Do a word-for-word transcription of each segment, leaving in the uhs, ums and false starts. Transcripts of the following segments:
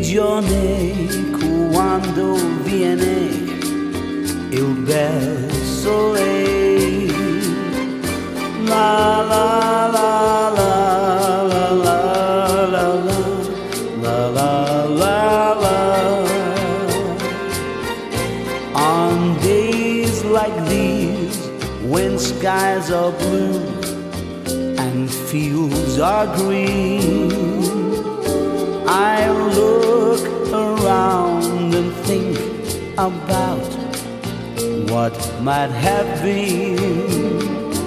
stagione quando viene il bel sole. La la la la la la la la la la la. On days like these, when skies are blue and fields are green, I look around and think about what might have been.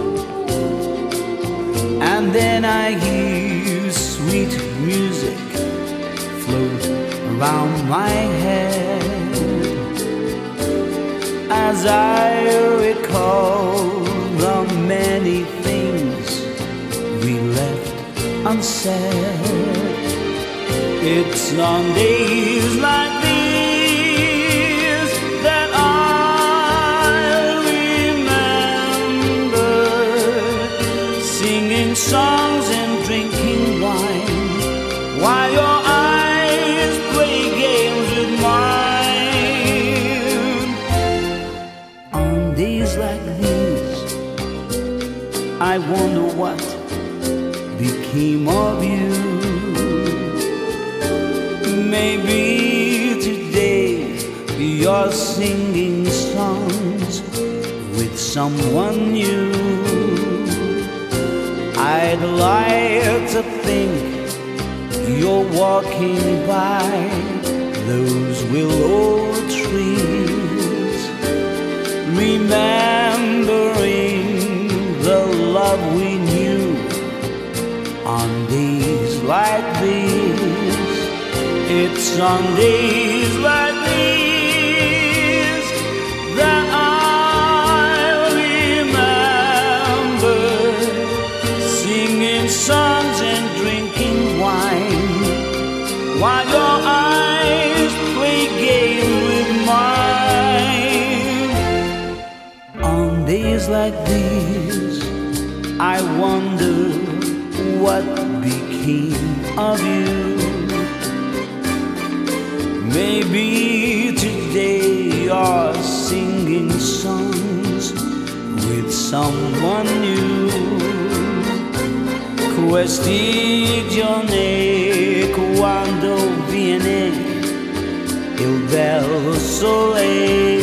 And then I hear sweet music float around my head as I recall the many things we left unsaid. It's on days like these that I remember singing songs and drinking wine while your eyes play games with mine. On days like these, I wonder what became of you. Maybe today you're singing songs with someone new. I'd like to think you're walking by those willow trees, remembering the love we knew on days like these. It's on days like these that I remember singing songs and drinking wine while your eyes play games with mine. On days like these, I wonder what became of you. Maybe today you're singing songs with someone new. Questi giorni quando viene il bel sole.